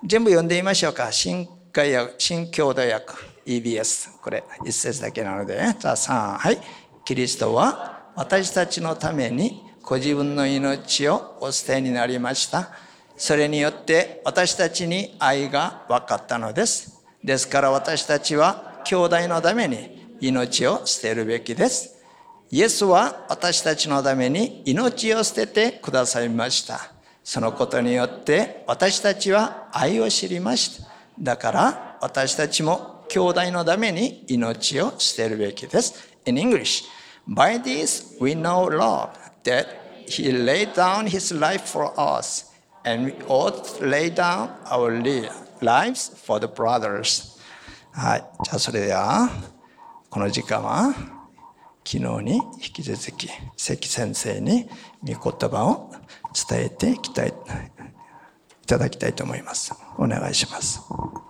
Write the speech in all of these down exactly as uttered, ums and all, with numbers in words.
全部読んでみましょうか。新海訳、新共同訳 イービーエス、 これ一節だけなので、ね、じゃあさん、はい。キリストは私たちのためにご自分の命をお捨てになりました。それによって私たちに愛が分かったのです。ですから私たちは兄弟のために命を捨てるべきです。イエスは私たちのために命を捨ててくださいました。そのことによって私たちは愛を知りました。だから私たちも兄弟のために命を捨てるべきです。In English, by this we know love, that he laid down his life for us, and we ought to lay down our lives for the brothers. はい。じゃあそれでは、この時間は、昨日に引き続き関先生に御言葉を伝えていきたい、いただきたいと思います。お願いします。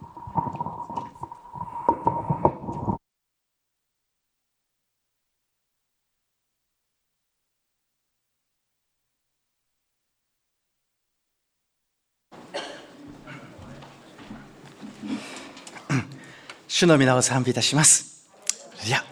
主の皆を賛美いたします。いや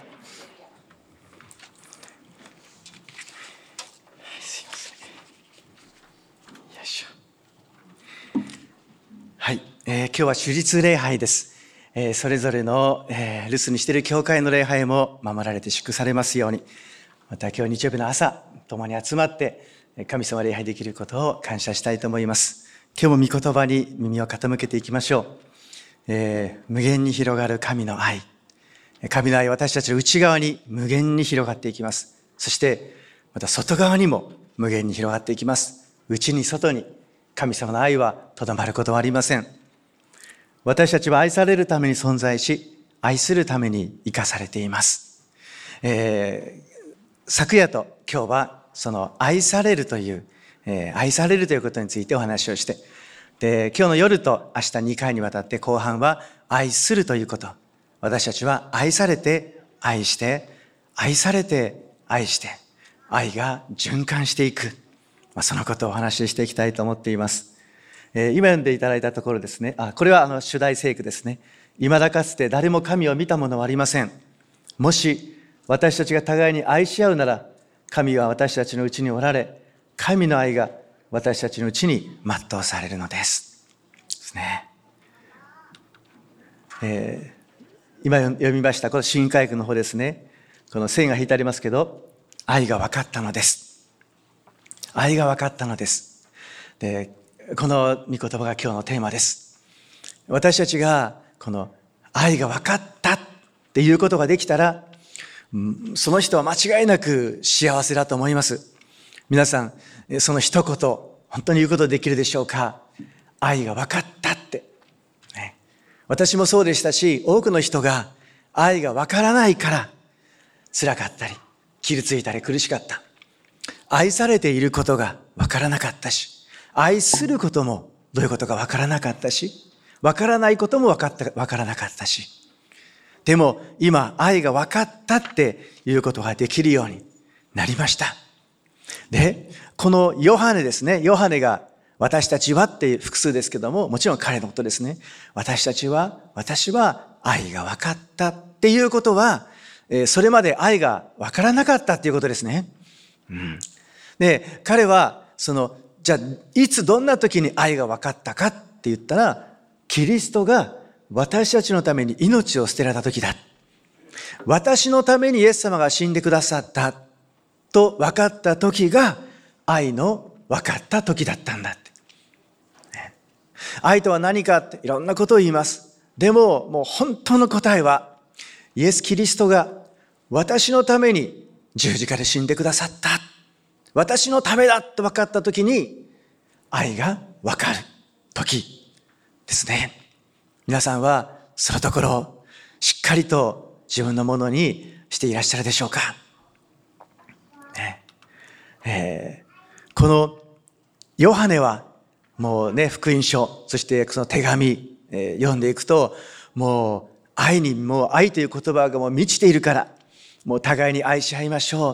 はい、えー、今日は主日礼拝です。えー、それぞれの、えー、留守にしている教会の礼拝も守られて祝されますように、また今日日曜日の朝共に集まって神様礼拝できることを感謝したいと思います。今日も御言葉に耳を傾けていきましょう。えー、無限に広がる神の愛、神の愛は私たちの内側に無限に広がっていきます。そしてまた外側にも無限に広がっていきます。内に外に神様の愛はとどまることはありません。私たちは愛されるために存在し、愛するために生かされています。えー、昨夜と今日はその愛されるという、えー、愛されるということについてお話をして、で今日の夜と明日にかいにわたって後半は愛するということ。私たちは愛されて愛して愛されて愛して愛が循環していく、まあ、そのことをお話ししていきたいと思っています。えー、今読んでいただいたところですね。あ、これはあの主題聖句ですね。未だかつて誰も神を見たものはありません。もし私たちが互いに愛し合うなら、神は私たちのうちにおられ、神の愛が私たちのうちに全うされるのです。ですね。えー、今読みましたこの新海句の方ですね。この線が引いてありますけど、愛が分かったのです。愛が分かったのです。で、この御言葉が今日のテーマです。私たちがこの愛が分かったっていうことができたら、その人は間違いなく幸せだと思います。皆さん、その一言、本当に言うことできるでしょうか？愛が分かったって。ね、私もそうでしたし、多くの人が愛が分からないから辛かったり、傷ついたり苦しかった。愛されていることが分からなかったし、愛することもどういうことか分からなかったし、分からないことも分かった、分からなかったし。でも今愛が分かったっていうことができるようになりました。で、このヨハネですね。ヨハネが私たちはって複数ですけども、もちろん彼のことですね。私たちは、私は愛が分かったっていうことは、それまで愛が分からなかったっていうことですね。うん、で、彼はその、じゃあいつどんな時に愛が分かったかって言ったら、キリストが私たちのために命を捨てられた時だ。私のためにイエス様が死んでくださったと分かった時が愛の分かった時だったんだって。ね、愛とは何かっていろんなことを言います。でももう本当の答えは、イエス・キリストが私のために十字架で死んでくださった。私のためだと分かった時に愛が分かる時ですね。皆さんはそのところをしっかりと自分のものにしていらっしゃるでしょうか。ねえー、このヨハネはもうね、福音書、そしてその手紙、えー、読んでいくと、もう愛に、もう愛という言葉がもう満ちているから、もう互いに愛し合いましょう。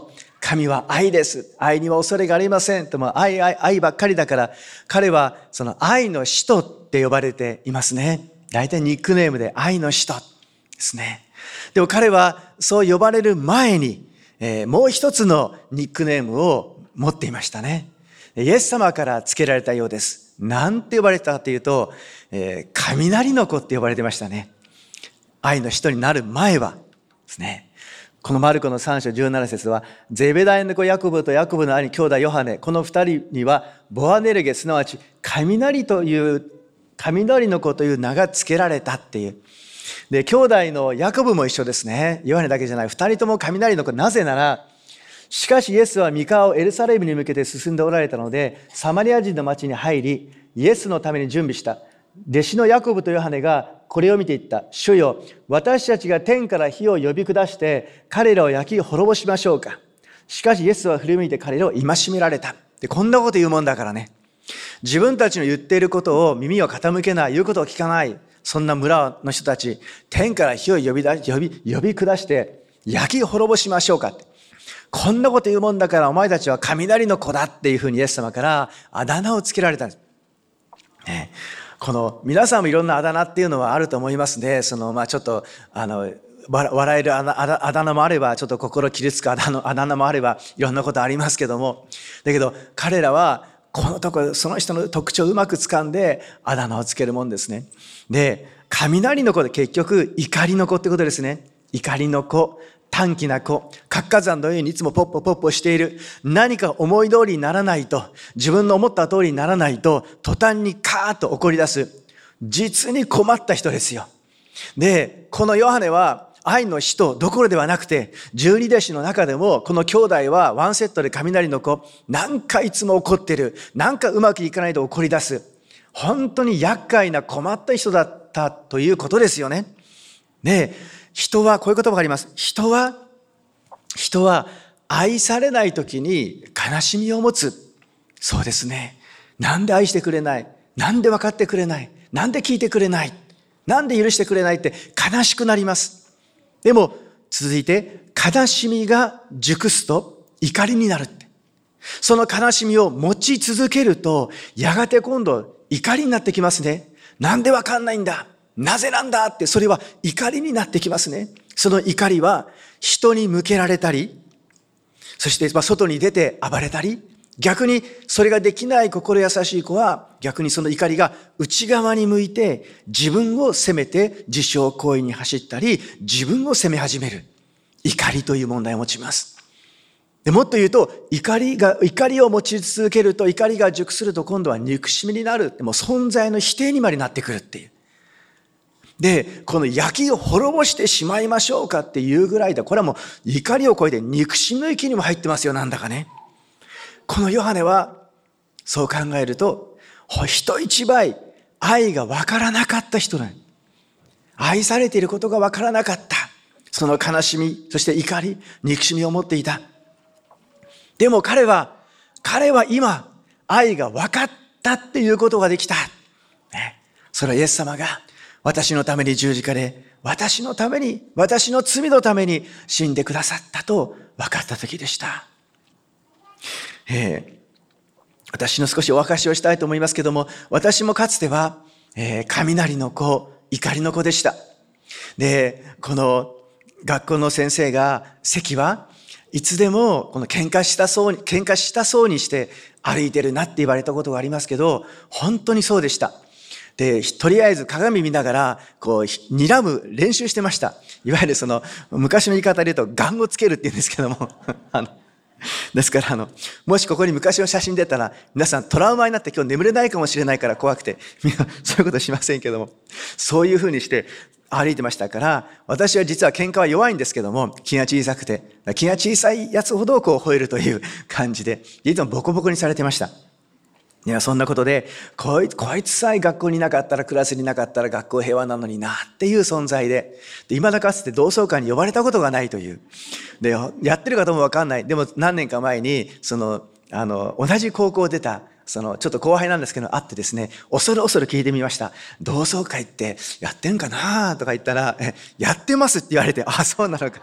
神は愛です。愛には恐れがありません。とも愛、愛、愛ばっかりだから、彼はその愛の使徒って呼ばれていますね。大体ニックネームで愛の使徒ですね。でも彼はそう呼ばれる前に、えー、もう一つのニックネームを持っていましたね。イエス様から付けられたようです。なんて呼ばれたかというと、えー、雷の子って呼ばれてましたね。愛の人になる前はですね。このマルコのさん章じゅうなな節は、ゼベダイの子ヤコブとヤコブの兄兄弟ヨハネ、この二人にはボアネルゲ、すなわち雷という雷の子という名が付けられたっていう。で、兄弟のヤコブも一緒ですね。ヨハネだけじゃない。二人とも雷の子。なぜなら、しかしイエスは御川をエルサレムに向けて進んでおられたので、サマリア人の町に入り、イエスのために準備した。弟子のヤコブとヨハネがこれを見て言った。主よ、私たちが天から火を呼び下して、彼らを焼き滅ぼしましょうか。しかしイエスは振り向いて彼らを戒められた。で、こんなこと言うもんだからね。自分たちの言っていることを耳を傾けない、言うことを聞かない。そんな村の人たち、天から火を呼び出し、呼び、呼び下して、焼き滅ぼしましょうかって。こんなこと言うもんだからお前たちは雷の子だっていうふうにイエス様からあだ名をつけられたんです。ね、この皆さんもいろんなあだ名っていうのはあると思いますね。そのまあちょっとあの笑えるあだ、あだ名もあればちょっと心傷つくあだ名、あだ名もあればいろんなことありますけども、だけど彼らはこのところその人の特徴をうまく掴んであだ名をつけるもんですね。で、雷の子で結局怒りの子ってことですね。怒りの子。短気な子、活火山のようにいつもポッポポッポしている。何か思い通りにならないと、自分の思った通りにならないと、途端にカーッと怒り出す。実に困った人ですよ。で、このヨハネは愛の使徒どころではなくて、十二弟子の中でも、この兄弟はワンセットで雷の子、なんかいつも怒ってる。なんかうまくいかないと怒り出す。本当に厄介な困った人だったということですよね。で、人は、こういう言葉があります。人は、人は愛されないときに悲しみを持つ。そうですね。なんで愛してくれない？なんで分かってくれない？なんで聞いてくれない？なんで許してくれないって悲しくなります。でも、続いて、悲しみが熟すと怒りになるって。その悲しみを持ち続けると、やがて今度怒りになってきますね。なんで分かんないんだ？なぜなんだって、それは怒りになってきますね。その怒りは人に向けられたり、そして外に出て暴れたり、逆にそれができない心優しい子は逆にその怒りが内側に向いて自分を責めて自傷行為に走ったり、自分を責め始める。怒りという問題を持ちます。でもっと言うと、怒りが、怒りを持ち続けると、怒りが熟すると今度は憎しみになる。でも存在の否定にまでなってくるっていう。で、この焼きを滅ぼしてしまいましょうかっていうぐらいだ。これはもう怒りを超えて憎しみの域にも入ってますよ、なんだかね。このヨハネはそう考えると、人一倍愛がわからなかった人なん。愛されていることがわからなかった。その悲しみ、そして怒り、憎しみを持っていた。でも彼は、彼は今、愛がわかったっていうことができた。ね、それはイエス様が、私のために十字架で、私のために、私の罪のために死んでくださったと分かった時でした。えー、私の少しお明かしをしたいと思いますけども、私もかつては、えー、雷の子、怒りの子でした。で、この学校の先生が、関はいつでもこの喧嘩したそうに、喧嘩したそうにして歩いてるなって言われたことがありますけど、本当にそうでした。で、とりあえず鏡見ながら、こう、睨む練習してました。いわゆるその、昔の言い方で言うと、ガンをつけるって言うんですけども。あの、ですから、あの、もしここに昔の写真出たら、皆さんトラウマになって今日眠れないかもしれないから怖くて、みんなそういうことしませんけども、そういうふうにして歩いてましたから、私は実は喧嘩は弱いんですけども、気が小さくて、気が小さいやつほどこう吠えるという感じで、いつもボコボコにされてました。いや、そんなことで、こいつ、こいつさえ学校にいなかったら、クラスにいなかったら学校平和なのになっていう存在で、で、未だかつて同窓会に呼ばれたことがないという。で、やってる方もわかんない。でも何年か前に、その、あの、同じ高校出た、その、ちょっと後輩なんですけど、会ってですね、恐る恐る聞いてみました。同窓会ってやってんかなとか言ったら、え、やってますって言われて、あ、そうなのか。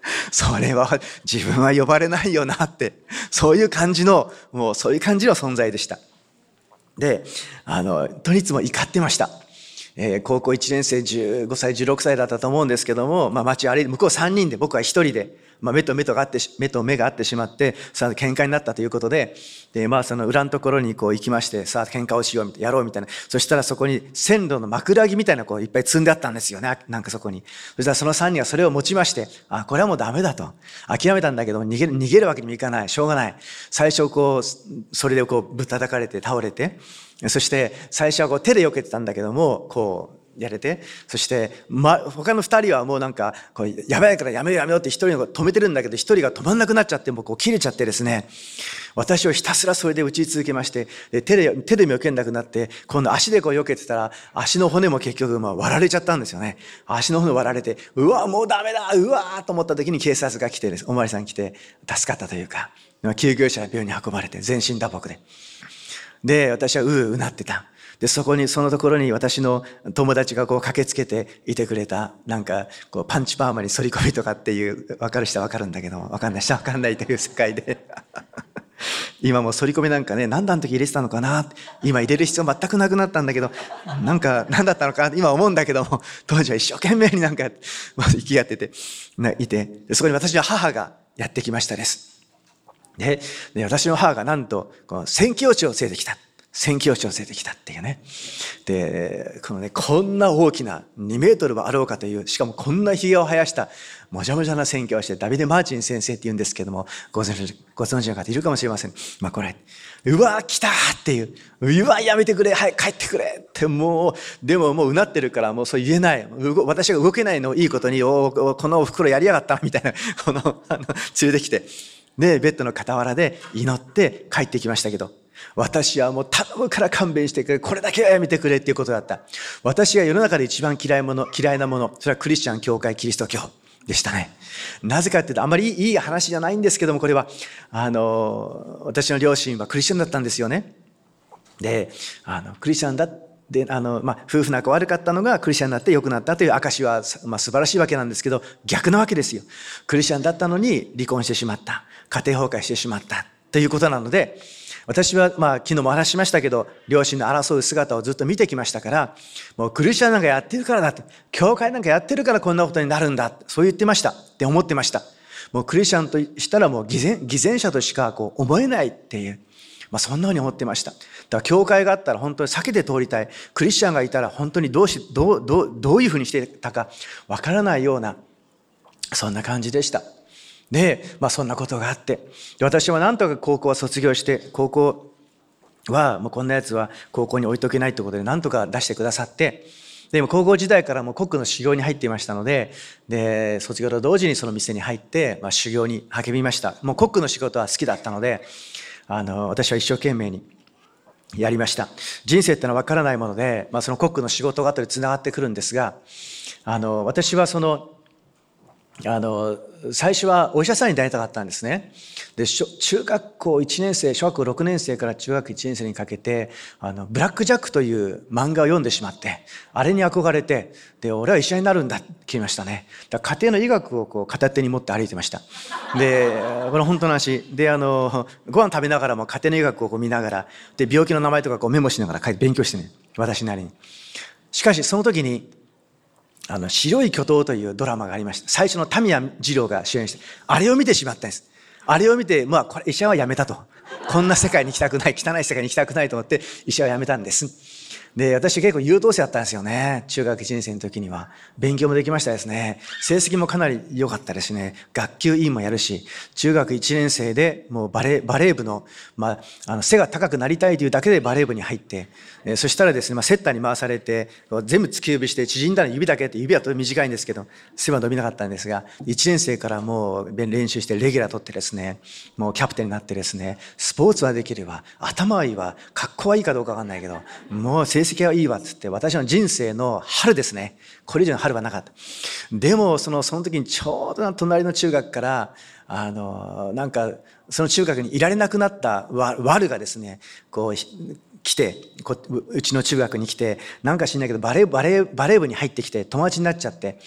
それは自分は呼ばれないよなって、そういう感じの、もうそういう感じの存在でした。で、あの、といつも怒ってました。えー、高校いちねん生じゅうごさい、じゅうろくさいだったと思うんですけども、まあ街を歩いて、向こうさんにんで僕はひとりで、まあ目と目とがあって、目と目が合ってしまって、さあ喧嘩になったということで、で、まあその裏のところにこう行きまして、さあ喧嘩をしようみたいな、やろうみたいな。そしたらそこに線路の枕木みたいなこういっぱい積んであったんですよね。なんかそこに。そしたらそのさんにんがそれを持ちまして、あ、これはもうダメだと。諦めたんだけど、逃げる、逃げるわけにもいかない。しょうがない。最初こう、それでこうぶったたかれて倒れて、そして最初はこう手で避けてたんだけども、こう、やれて、そして、ま、他の二人はもうなんか、こう、やばいからやめようやめようって一人が止めてるんだけど、一人が止まんなくなっちゃって、もうこう切れちゃってですね、私をひたすらそれで打ち続けまして、で手で、手でも避けなくなって、今度足でこう避けてたら、足の骨も結局まあ割られちゃったんですよね。足の骨割られて、うわ、もうダメだうわーと思った時に警察が来てです、おまわりさん来て、助かったというか、救急車や病院に運ばれて、全身打撲で。で、私はうううなってた。で、そこに、そのところに私の友達がこう駆けつけていてくれた、なんか、こうパンチパーマに反り込みとかっていう、わかる人はわかるんだけど、わかんない人はわかんないという世界で。今も反り込みなんかね、何段の時入れてたのかな、今入れる必要全くなくなったんだけど、なんか、何だったのか今思うんだけども、当時は一生懸命になんか、生きやってて、いて、そこに私の母がやってきましたです。で、で私の母がなんと、この宣教師を連れてきた。宣教師を連れてきたっていうね。で、このね、こんな大きなにメートルはあろうかという、しかもこんな髭を生やした、もじゃもじゃな宣教師で、ダビデ・マーチン先生って言うんですけども、ご存知、ご存知の方いるかもしれません。まあこれ、うわ、来たっていう、うわ、やめてくれ、はい、帰ってくれって、もう、でももううなってるから、もうそう言えない。私が動けないのをいいことに、おこのお袋やりやがったみたいな、この、あの、連れてきて、で、ベッドの傍らで祈って帰ってきましたけど、私はもう頼むから勘弁してくれ。これだけはやめてくれっていうことだった。私が世の中で一番嫌いもの、嫌いなもの、それはクリスチャン教会キリスト教でしたね。なぜかっていうと、あまりいい話じゃないんですけども、これは、あの、私の両親はクリスチャンだったんですよね。で、あの、クリスチャンだで、あの、まあ、夫婦仲悪かったのがクリスチャンになって良くなったという証は、まあ、素晴らしいわけなんですけど、逆なわけですよ。クリスチャンだったのに離婚してしまった。家庭崩壊してしまった。ということなので、私は、まあ、昨日も話しましたけど、両親の争う姿をずっと見てきましたから、もうクリスチャンなんかやってるからだって、教会なんかやってるからこんなことになるんだ、そう言ってましたって思ってました。もうクリスチャンとしたらもう偽善、偽善者としかこう思えないっていう、まあそんなふうに思ってました。だから教会があったら本当に避けて通りたい。クリスチャンがいたら本当にどうし、どう、どう、どういうふうにしてたかわからないような、そんな感じでした。で、まあそんなことがあって、私はなんとか高校は卒業して、高校はもうこんなやつは高校に置いとけないってことでなんとか出してくださって、でも高校時代からもうコックの修行に入っていましたので、で、卒業と同時にその店に入って、まあ修行に励みました。もうコックの仕事は好きだったので、あの、私は一生懸命にやりました。人生ってのは分からないもので、まあそのコックの仕事が後でつながってくるんですが、あの、私はその、あの、最初はお医者さんになりたかったんですね。で、中学校いちねん生、小学校ろくねん生から中学いちねん生にかけて、あの、ブラックジャックという漫画を読んでしまって、あれに憧れて、で、俺は医者になるんだって決めましたね。だから家庭の医学をこう片手に持って歩いてました。で、これ本当の話。で、あの、ご飯食べながらも家庭の医学をこう見ながら、で、病気の名前とかこうメモしながら勉強してね、私なりに。しかし、その時に、あの、白い巨塔というドラマがありました。最初の田宮二郎が主演して、あれを見てしまったんです。あれを見て、まあ、これ医者は辞めたと。こんな世界に行きたくない、汚い世界に行きたくないと思って、医者は辞めたんです。で、私結構優等生だったんですよね。中学いちねん生の時には。勉強もできましたですね。成績もかなり良かったですね。学級委員もやるし、中学いちねん生でもうバレー、バレー部の、まあ、あの、背が高くなりたいというだけでバレー部に入って、えー、そしたらですね、まあ、セッターに回されて、全部突き指して、縮んだら指だけって、指はとても短いんですけど、背は伸びなかったんですが、いちねん生からもう練習してレギュラー取ってですね、もうキャプテンになってですね、スポーツはできるわ、頭はいいわ、格好はいいかどうかわかんないけど、もう成績はいいわっつって、私の人生の春ですね。これ以上の春はなかった。でも、その、その時にちょうど隣の中学から、あの、なんか、その中学にいられなくなったワルがですね、こう、来て、こうちの中学に来て、なんか知んないけど、バレー、バレー、バレー部に入ってきて、友達になっちゃって、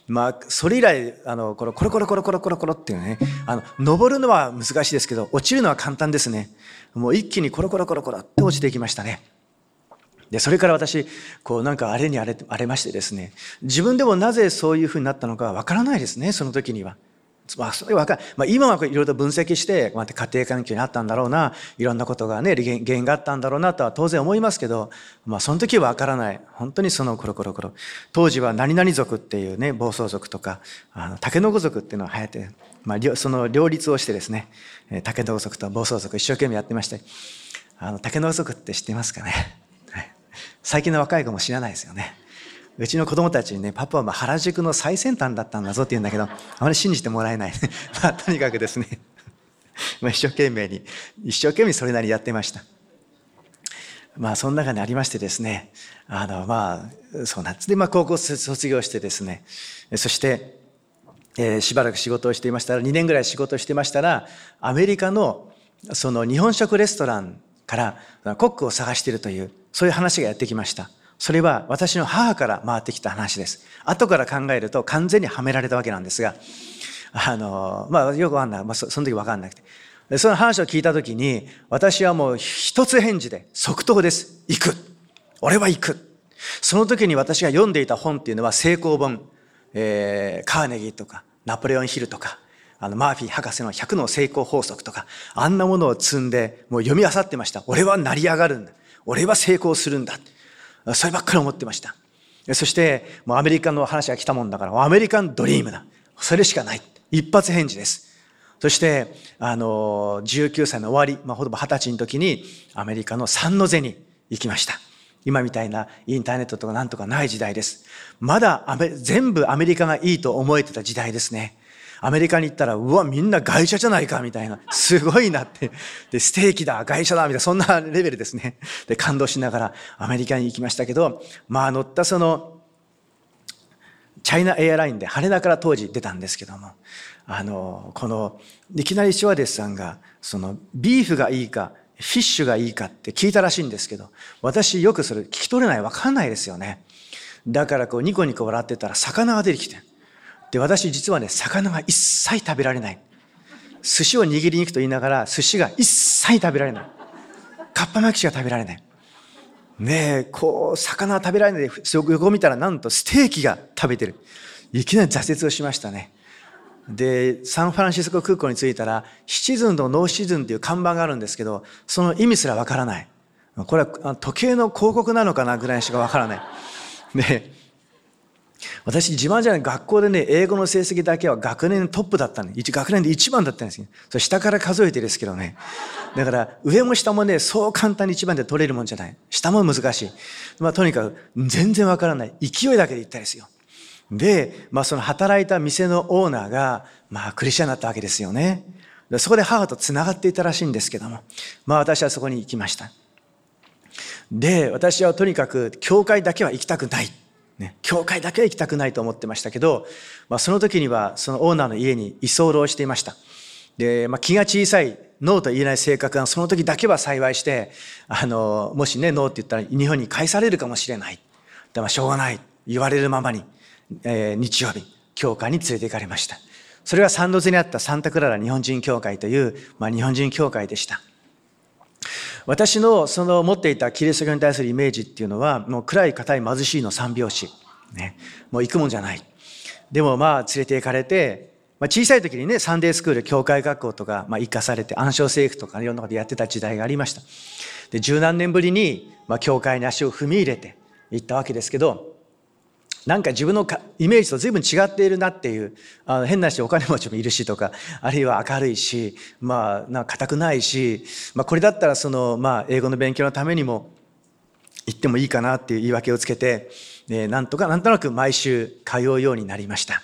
まあ、それ以来、あの、このコロコロコロコロコロコロっていうね、あの、登るのは難しいですけど、落ちるのは簡単ですね。もう一気にコロコロコロコロって落ちていきましたね。で、それから私、こうなんか荒れに荒れ、荒れましてですね、自分でもなぜそういうふうになったのかわからないですね、その時には。まあ、それわかまあ、今はいろいろと分析して、まあ、家庭環境にあったんだろうな、いろんなことがね、原因があったんだろうなとは当然思いますけど、まあ、その時はわからない。本当にそのコロコロコロ。当時は何々族っていうね、暴走族とか、あの、竹の子族っていうのが流行って、まあ、その両立をしてですね、竹の子族と暴走族一生懸命やってまして、あの、竹の子族って知ってますかね。最近の若い子も知らないですよね。うちの子供たちにね、パパは原宿の最先端だったんだぞって言うんだけど、あまり信じてもらえない。まあ、とにかくですね、まあ、一生懸命に、一生懸命それなりにやってました。まあ、その中にありましてですね、あの、まあ、そうなんです。で、まあ、高校卒業してですね、そして、えー、しばらく仕事をしていましたら、にねんぐらい仕事をしていましたら、アメリカの、その日本食レストランからコックを探しているという、そういう話がやってきました。それは私の母から回ってきた話です。後から考えると完全にはめられたわけなんですが、あの、まあ、よくわかんない。まあ、そ, その時わかんなくて。その話を聞いた時に、私はもう一つ返事で、即答です。行く。俺は行く。その時に私が読んでいた本っていうのは成功本、えー、カーネギーとか、ナポレオンヒルとか、あの、マーフィー博士のひゃくの成功法則とか、あんなものを積んで、もう読み漁ってました。俺は成り上がるんだ。俺は成功するんだ。そればっかり思ってました。そして、もうアメリカの話が来たもんだから、アメリカンドリームだ。それしかない。一発返事です。そして、あの、じゅうきゅうさいの終わり、まあ、ほぼはたちの時に、アメリカのサンノゼに行きました。今みたいなインターネットとかなんとかない時代です。まだアメ全部アメリカがいいと思えてた時代ですね。アメリカに行ったら、うわ、みんな外車じゃないか、みたいな。すごいなって。で、ステーキだ、外車だ、みたいな、そんなレベルですね。で、感動しながらアメリカに行きましたけど、まあ、乗ったその、チャイナエアラインで羽田から当時出たんですけども、あの、この、いきなりシュワデスさんが、その、ビーフがいいか、フィッシュがいいかって聞いたらしいんですけど、私よくそれ聞き取れない、わかんないですよね。だからこう、ニコニコ笑ってたら魚が出てきて、で、私実はね、魚が一切食べられない。寿司を握りに行くと言いながら、寿司が一切食べられない。かっぱ巻きしか食べられない。ねえ、こう、魚は食べられないで、横を見たらなんとステーキが食べてる。いきなり挫折をしましたね。で、サンフランシスコ空港に着いたら、シチズンとノーシチズンっていう看板があるんですけど、その意味すらわからない。これは時計の広告なのかなぐらいしかわからない。で、私自慢じゃない、学校でね、英語の成績だけは学年トップだったの。学年で一番だったんですよ。それ下から数えてですけどね。だから上も下もね、そう簡単に一番で取れるもんじゃない。下も難しい。まあとにかく全然わからない。勢いだけで言ったですよ。で、まあその働いた店のオーナーが、まあクリスチャンだったわけですよね。そこで母とつながっていたらしいんですけども、まあ私はそこに行きました。で、私はとにかく教会だけは行きたくない。ね、教会だけは行きたくないと思ってましたけど、まあ、その時にはそのオーナーの家に居候していました。で、まあ、気が小さい、ノーと言えない性格がその時だけは幸いして、あの、もしね、ノーって言ったら日本に返されるかもしれない。でもしょうがない。言われるままに、えー、日曜日、教会に連れて行かれました。それがサンノゼにあったサンタクララ日本人教会という、まあ、日本人教会でした。私のその持っていたキリスト教に対するイメージっていうのは、もう暗い硬い貧しいの三拍子。ね。もう行くもんじゃない。でもまあ連れて行かれて、まあ、小さい時にね、サンデースクール、教会学校とか、まあ、生かされて、暗唱聖句とかいろんなことやってた時代がありました。で、十何年ぶりに、まあ、教会に足を踏み入れて行ったわけですけど、なんか自分のイメージと随分違っているなっていう、あの変な人お金持ちもいるしとか、あるいは明るいし、まあ、なんか硬くないし、まあこれだったらその、まあ英語の勉強のためにも行ってもいいかなっていう言い訳をつけて、えー、なんとか、なんとなく毎週通うようになりました。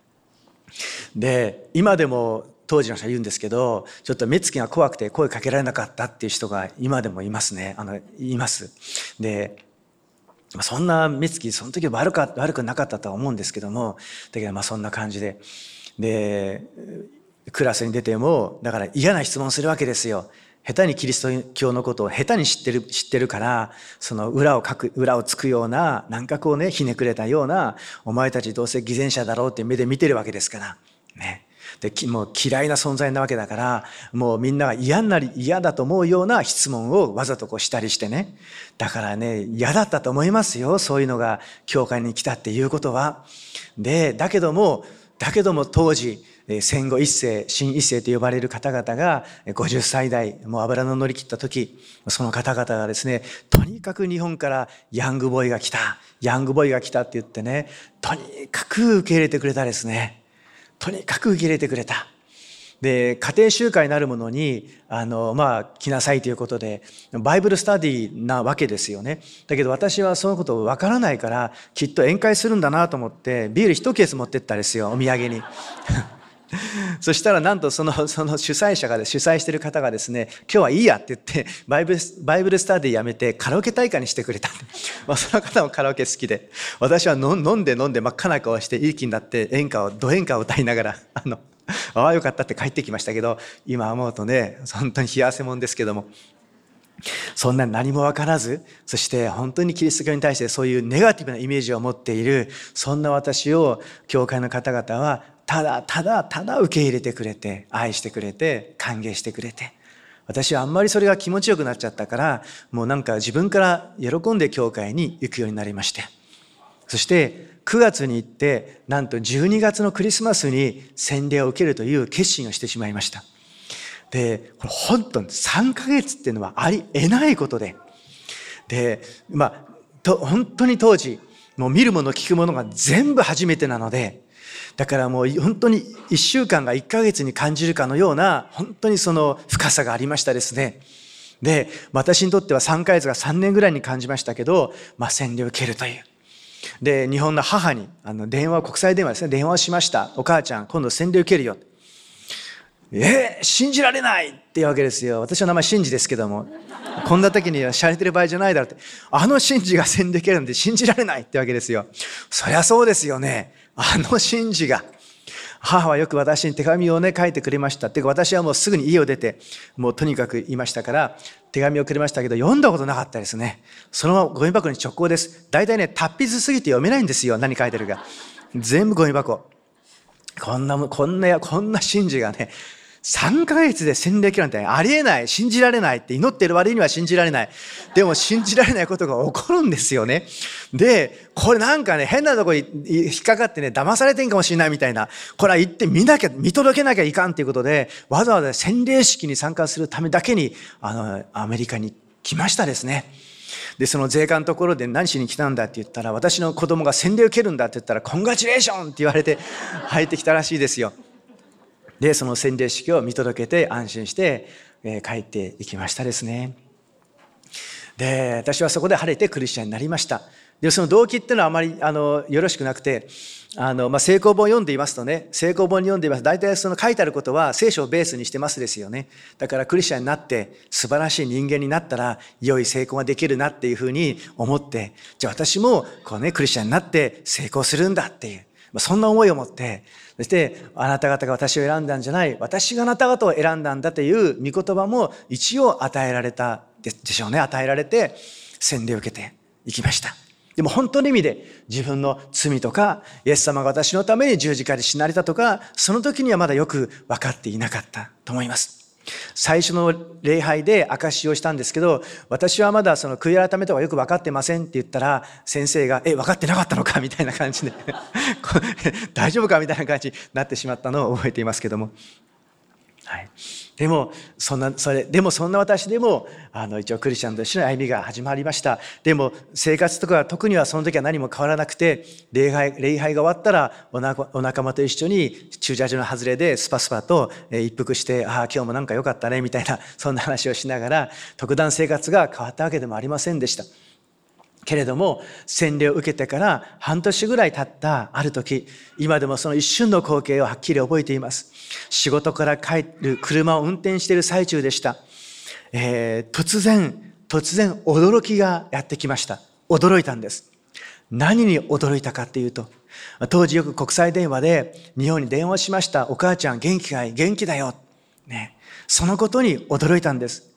で、今でも当時の人は言うんですけど、ちょっと目つきが怖くて声かけられなかったっていう人が今でもいますね。あの、います。で、そんな目つき、その時は悪か、悪くなかったとは思うんですけども、だけどまあそんな感じで。で、クラスに出ても、だから嫌な質問するわけですよ。 下手にキリスト教のことを下手に知ってる、知ってるから、その裏を書く、裏をつくような、なんかこうね、ひねくれたような、お前たちどうせ偽善者だろうって目で見てるわけですから。ね。で、もう嫌いな存在なわけだから、もうみんなが嫌になり、嫌だと思うような質問をわざとこうしたりしてね。だからね、嫌だったと思いますよ。そういうのが教会に来たっていうことは。で、だけども、だけども当時、戦後一世、新一世と呼ばれる方々がごじゅっさい代、もう油の乗り切った時、その方々がですね、とにかく日本からヤングボーイが来た、ヤングボーイが来たって言ってね、とにかく受け入れてくれたですね。とにかく受け入れてくれた。で、家庭集会なるものに、あの、まあ、来なさいということで、バイブルスタディなわけですよね。だけど私はそのことわからないから、きっと宴会するんだなと思って、ビール一ケース持ってったんですよ、お土産に。そしたらなんとその、その主催者が、主催している方がですね、今日はいいやって言って、バイブル、バイブルスタディやめてカラオケ大会にしてくれた。まあ、その方もカラオケ好きで、私は飲んで飲んで真っ赤な顔していい気になって演歌を、ド演歌を歌いながら、あの、ああよかったって帰ってきましたけど、今思うとね、本当に冷や汗もんですけども、そんな何も分からず、そして本当にキリスト教に対してそういうネガティブなイメージを持っている、そんな私を教会の方々はただただただ受け入れてくれて、愛してくれて、歓迎してくれて、私はあんまりそれが気持ちよくなっちゃったから、もうなんか自分から喜んで教会に行くようになりまして、そしてくがつに行って、なんとじゅうにがつのクリスマスに洗礼を受けるという決心をしてしまいました。で、これ本当にさんかげつっていうのはありえないことで、で、まあ、と本当に当時、もう見るもの聞くものが全部初めてなので、だからもう本当にいっしゅうかんがいっかげつに感じるかのような、本当にその深さがありましたですね。で、私にとってはさんかげつがさんねんぐらいに感じましたけど、まあ、洗礼を受けるという。で、日本の母にあの電話、国際電話ですね、電話をしました。お母ちゃん、今度洗礼受けるよ。えー、信じられないっていうわけですよ。私の名前真治ですけども、こんな時にはしゃれてる場合じゃないだろうって。あの真治が洗礼受けるなんて信じられないってわけですよ。そりゃそうですよね。あの真治が。母はよく私に手紙をね、書いてくれました。てか私はもうすぐに家を出て、もうとにかく言いましたから、手紙をくれましたけど、読んだことなかったですね。そのままゴミ箱に直行です。大体ね、達筆すぎて読めないんですよ。何書いてるか。全部ゴミ箱。こんな、こんな、こんな真治がね、さんかげつで洗礼受けるなんてありえない、信じられないって祈ってる割には信じられない。でも信じられないことが起こるんですよね。で、これなんかね、変なとこに引っかかってね、騙されてんかもしれないみたいな。これは行って見なきゃ、見届けなきゃいかんということで、わざわざ洗礼式に参加するためだけに、あの、アメリカに来ましたですね。で、その税関のところで何しに来たんだって言ったら、私の子供が洗礼受けるんだって言ったら、コングラチュレーションって言われて入ってきたらしいですよ。で、その洗礼式を見届けて安心して、えー、帰っていきましたですね。で、私はそこで晴れてクリスチャンになりました。で、その動機っていうのはあまりあのよろしくなくて、あの、まあ、聖公本を読んでいますとね、聖公本に読んでいます。大体その書いてあることは聖書をベースにしてますですよね。だからクリスチャンになって素晴らしい人間になったら良い成功ができるなっていうふうに思って、じゃあ私もこうね、クリスチャンになって成功するんだっていう、そんな思いを持って、そしてあなた方が私を選んだんじゃない、私があなた方を選んだんだという御言葉も一応与えられたでしょうね。与えられて洗礼を受けていきました。でも本当の意味で自分の罪とか、イエス様が私のために十字架で死なれたとか、その時にはまだよく分かっていなかったと思います。最初の礼拝で証しをしたんですけど、私はまだその悔い改めとかよく分かってませんって言ったら、先生が、え、分かってなかったのかみたいな感じで、大丈夫かみたいな感じになってしまったのを覚えていますけども。はい。でも、そんな、それ、でもそんな私でも、あの、一応クリスチャンとしての歩みが始まりました。でも、生活とか特にはその時は何も変わらなくて、礼拝、礼拝が終わったら、おな、お仲間と一緒に駐車場の外れでスパスパと一服して、ああ、今日もなんか良かったね、みたいな、そんな話をしながら、特段生活が変わったわけでもありませんでした。けれども、洗礼を受けてから半年ぐらい経ったある時、今でもその一瞬の光景をはっきり覚えています。仕事から帰る車を運転している最中でした。えー、突然、突然驚きがやってきました。驚いたんです。何に驚いたかっていうと、当時よく国際電話で日本に電話しました。お母ちゃん元気かい？元気だよ。ね。そのことに驚いたんです。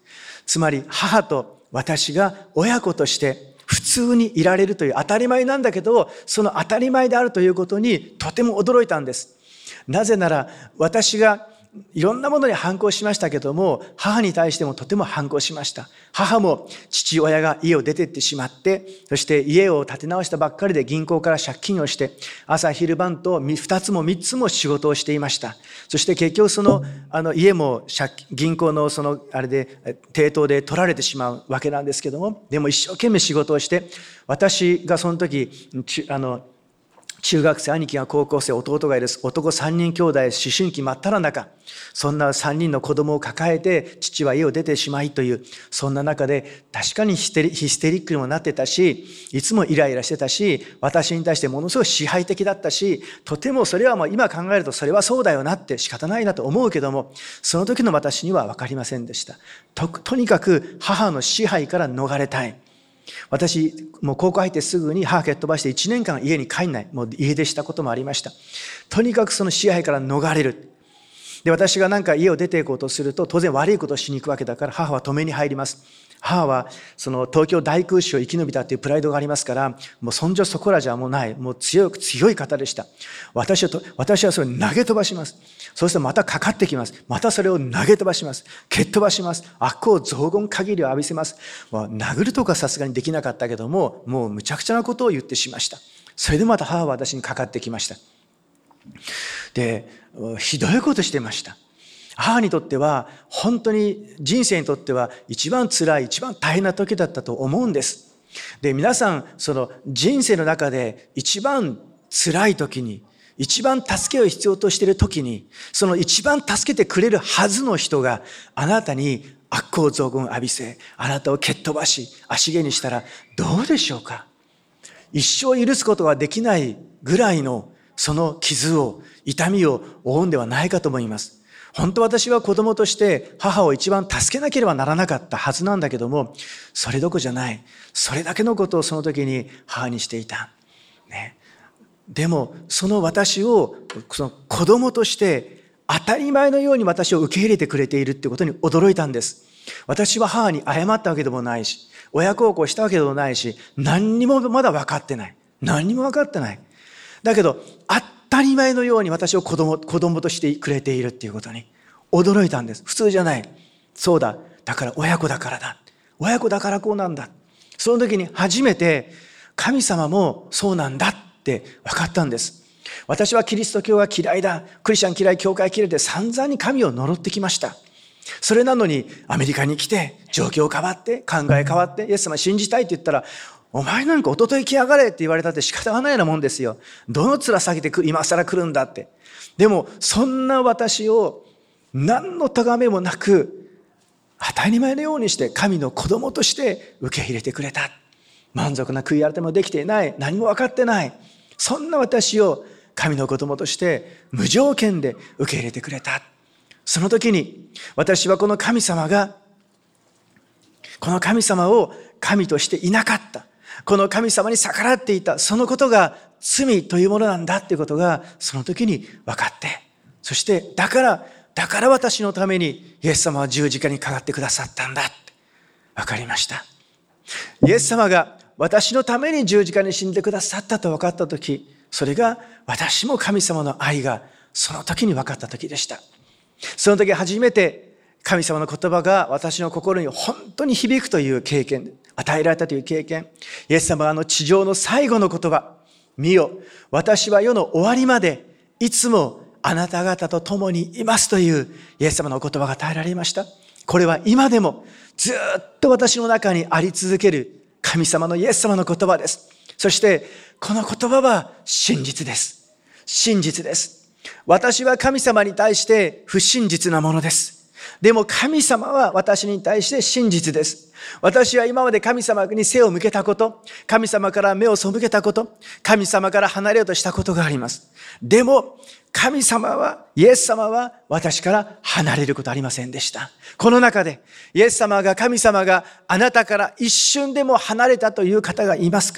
つまり母と私が親子として普通にいられるという当たり前なんだけど、その当たり前であるということにとても驚いたんです。なぜなら私がいろんなものに反抗しましたけども、母に対してもとても反抗しました。母も父親が家を出てってしまって、そして家を建て直したばっかりで銀行から借金をして、朝昼晩と二つも三つも仕事をしていました。そして結局その、あの家も借銀行のそのあれで抵当で取られてしまうわけなんですけども、でも一生懸命仕事をして、私がその時、あの、中学生、兄貴が高校生、弟がいる男さんにん兄弟、思春期真っ只中、そんなさんにんの子供を抱えて父は家を出てしまいという、そんな中で確かにヒステリ、ヒステリックにもなってたし、いつもイライラしてたし、私に対してものすごい支配的だったし、とてもそれはもう今考えるとそれはそうだよなって仕方ないなと思うけども、その時の私には分かりませんでした。と、とにかく母の支配から逃れたい。私、もう高校入ってすぐに母蹴っ飛ばしていちねんかん家に帰んない。もう家出したこともありました。とにかくその支配から逃れる。で、私がなんか家を出ていこうとすると、当然悪いことをしに行くわけだから、母は止めに入ります。母は、その東京大空襲を生き延びたっていうプライドがありますから、もうそんじょそこらじゃもうない。もう強い、強い方でした。私は、私はそれを投げ飛ばします。そうするとまたかかってきます。またそれを投げ飛ばします。蹴っ飛ばします。悪行雑言限りを浴びせます。まあ、殴るとかさすがにできなかったけども、もうむちゃくちゃなことを言ってしました。それでまた母は私にかかってきました。で、ひどいことしてました。母にとっては、本当に人生にとっては一番辛い、一番大変な時だったと思うんです。で、皆さん、その人生の中で一番辛い時に、一番助けを必要としている時に、その一番助けてくれるはずの人があなたに悪行雑言を浴びせ、あなたを蹴っ飛ばし、足毛にしたらどうでしょうか。一生許すことができないぐらいのその傷を、痛みを負うんではないかと思います。本当私は子供として母を一番助けなければならなかったはずなんだけども、それどころじゃない。それだけのことをその時に母にしていた。ね。でも、その私を、その子供として当たり前のように私を受け入れてくれているってことに驚いたんです。私は母に謝ったわけでもないし、親孝行したわけでもないし、何にもまだ分かってない。何にも分かってない。だけど、当たり前のように私を子供、子供としてくれているっていうことに驚いたんです。普通じゃない。そうだ。だから親子だからだ。親子だからこうなんだ。その時に初めて神様もそうなんだって分かったんです。私はキリスト教が嫌いだ。クリスチャン嫌い、教会嫌いで散々に神を呪ってきました。それなのにアメリカに来て状況変わって考え変わってイエス様信じたいって言ったら、お前なんか一昨日来やがれって言われたって仕方がないようなもんですよ。どの面下げて今更来るんだって。でもそんな私を何の咎めもなく当たり前のようにして神の子供として受け入れてくれた。満足な悔い改めもできていない。何も分かってない。そんな私を神の子供として無条件で受け入れてくれた。その時に私はこの神様が、この神様を神としていなかった。この神様に逆らっていた。そのことが罪というものなんだっていうことがその時に分かって。そしてだから、だから私のためにイエス様は十字架にかかってくださったんだって分かりました。イエス様が私のために十字架に死んでくださったと分かった時、それが私も神様の愛がその時に分かった時でした。その時初めて神様の言葉が私の心に本当に響くという経験、与えられたという経験。イエス様はあの地上の最後の言葉、見よ、私は世の終わりまでいつもあなた方と共にいますというイエス様の言葉が与えられました。これは今でもずっと私の中にあり続ける神様のイエス様の言葉です。そしてこの言葉は真実です。真実です。私は神様に対して不真実なものです。でも神様は私に対して真実です。私は今まで神様に背を向けたこと、神様から目を背けたこと、神様から離れようとしたことがあります。でも神様は、イエス様は私から離れることはありませんでした。この中でイエス様が、神様があなたから一瞬でも離れたという方がいますか？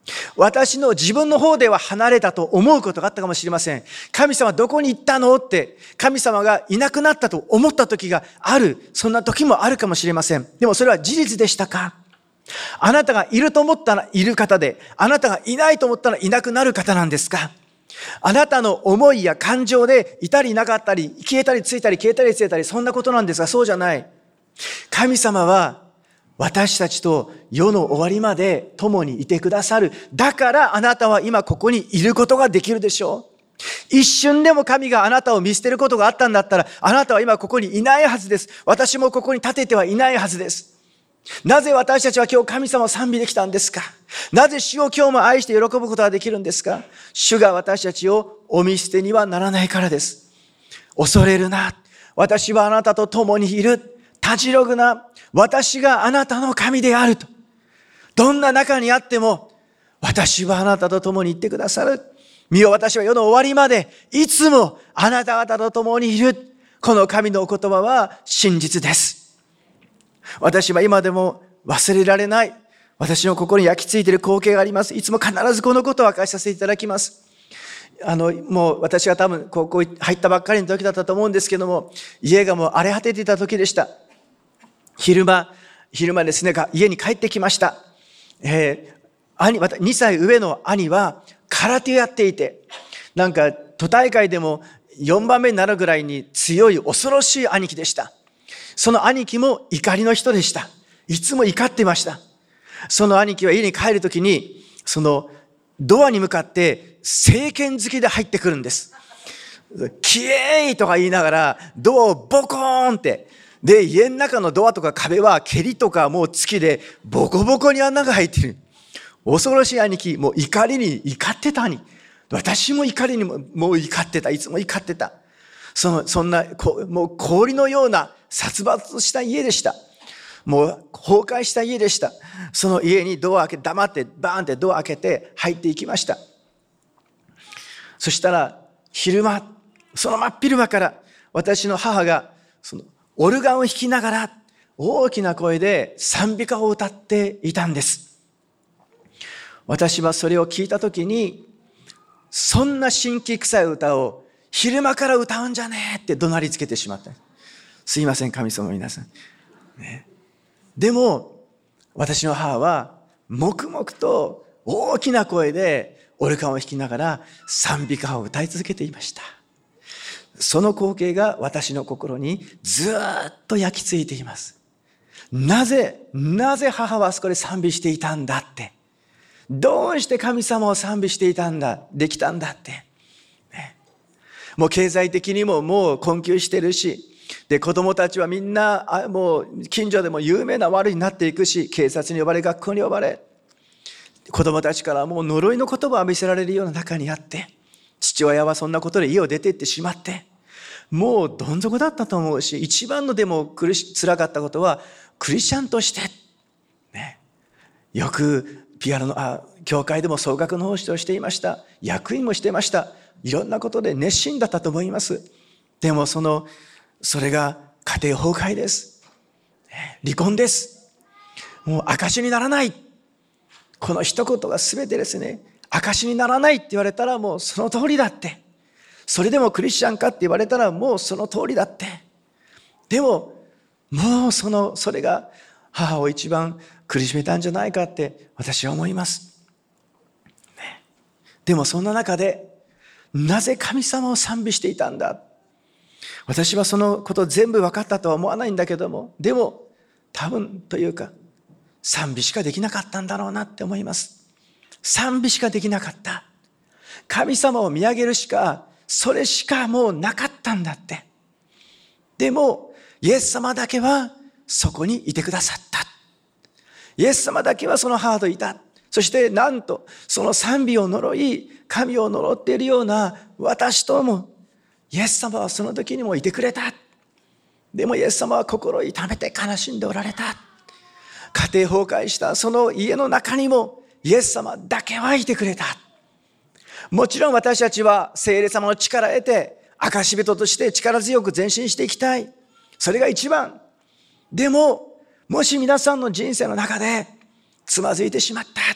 私の自分の方では離れたと思うことがあったかもしれません。神様どこに行ったのって、神様がいなくなったと思った時がある。そんな時もあるかもしれません。でもそれは事実でしたか？あなたがいると思ったらいる方で、あなたがいないと思ったらいなくなる方なんですか？あなたの思いや感情でいたりいなかったり、消えたりついたり消えたりついたり、そんなことなんですが、そうじゃない。神様は私たちと世の終わりまで共にいてくださる。だからあなたは今ここにいることができるでしょう。一瞬でも神があなたを見捨てることがあったんだったら、あなたは今ここにいないはずです。私もここに立ててはいないはずです。なぜ私たちは今日神様を賛美できたんですか？なぜ主を今日も愛して喜ぶことができるんですか？主が私たちをお見捨てにはならないからです。恐れるな。私はあなたと共にいる。たじろぐな。私があなたの神であると。どんな中にあっても、私はあなたと共にいってくださる。見よ、私は世の終わりまで、いつもあなた方と共にいる。この神のお言葉は真実です。私は今でも忘れられない。私の心に焼き付いている光景があります。いつも必ずこのことを明かしさせていただきます。あの、もう私が多分高校入ったばっかりの時だったと思うんですけども、家がもう荒れ果てていた時でした。昼間、昼間ですね、家に帰ってきました。えー、兄、にさい上の兄は空手をやっていて、なんか都大会でもよんばんめになるぐらいに強い恐ろしい兄貴でした。その兄貴も怒りの人でした。いつも怒ってました。その兄貴は家に帰るときに、そのドアに向かって聖剣好きで入ってくるんです。キエーイとか言いながらドアをボコーンって、で、家の中のドアとか壁は蹴りとかもう月でボコボコに穴が開いてる。恐ろしい兄貴、もう怒りに怒ってた兄。私も怒りにももう怒ってた。いつも怒ってた。その、そんな、もう氷のような殺伐した家でした。もう崩壊した家でした。その家にドア開け、黙ってバーンってドア開けて入っていきました。そしたら昼間、その真っ昼間から私の母がそのオルガンを弾きながら大きな声で賛美歌を歌っていたんです。私はそれを聞いたときに、そんな神気臭い歌を昼間から歌うんじゃねえって怒鳴りつけてしまった。すいません、神様皆さん。ね、でも、私の母は黙々と大きな声でオルガンを弾きながら賛美歌を歌い続けていました。その光景が私の心にずっと焼き付いています。なぜ、なぜ母はあそこで賛美していたんだって。どうして神様を賛美していたんだ、できたんだって。ね、もう経済的にももう困窮してるし、で、子供たちはみんな、あもう近所でも有名な悪いになっていくし、警察に呼ばれ、学校に呼ばれ、子供たちからもう呪いの言葉を浴びせられるような中にあって、父親はそんなことで家を出て行ってしまって、もうどん底だったと思うし、一番のでも苦し、辛かったことは、クリスチャンとして、ね、よくピアノの、あ、教会でも奏楽の奉仕をしていました。役員もしていました。いろんなことで熱心だったと思います。でもその、それが家庭崩壊です。離婚です。もう証にならない。この一言が全てですね、証にならないって言われたらもうその通りだって。それでもクリスチャンかって言われたらもうその通りだって。でも、もうその、それが母を一番苦しめたんじゃないかって私は思います。ね、でもそんな中で、なぜ神様を賛美していたんだ。私はそのこと全部分かったとは思わないんだけども、でも多分というか賛美しかできなかったんだろうなって思います。賛美しかできなかった。神様を見上げるしか、それしかもうなかったんだって。でもイエス様だけはそこにいてくださった。イエス様だけはその母といた。そしてなんとその賛美を呪い、神を呪っているような私ともイエス様はその時にもいてくれた。でもイエス様は心を痛めて悲しんでおられた。家庭崩壊したその家の中にもイエス様だけはいてくれた。もちろん私たちは聖霊様の力を得て証人として力強く前進していきたい。それが一番。でももし皆さんの人生の中でつまずいてしまった、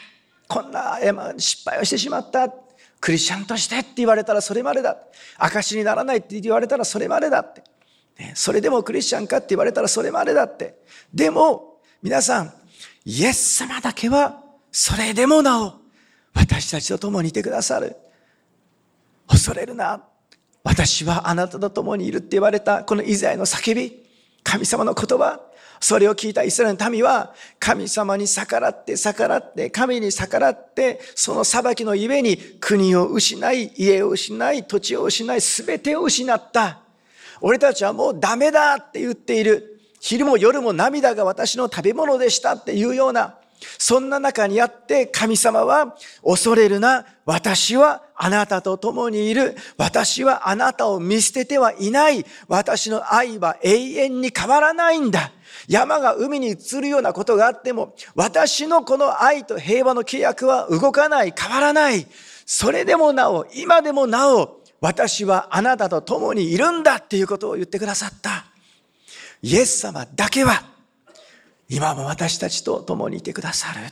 こんな失敗をしてしまった。クリスチャンとしてって言われたらそれまでだ。証にならないって言われたらそれまでだって。それでもクリスチャンかって言われたらそれまでだって。でも皆さん、イエス様だけはそれでもなお私たちと共にいてくださる。恐れるな。私はあなたと共にいるって言われたこのイザヤの叫び、神様の言葉、それを聞いたイスラエルの民は神様に逆らって逆らって神に逆らって、その裁きのゆえに国を失い、家を失い、土地を失い、すべてを失った。俺たちはもうダメだって言っている。昼も夜も涙が私の食べ物でしたっていうような、そんな中にあって神様は、恐れるな、私はあなたと共にいる。私はあなたを見捨ててはいない。私の愛は永遠に変わらないんだ。山が海に移るようなことがあっても、私のこの愛と平和の契約は動かない、変わらない。それでもなお、今でもなお、私はあなたと共にいるんだっていうことを言ってくださった。イエス様だけは今も私たちと共にいてくださる。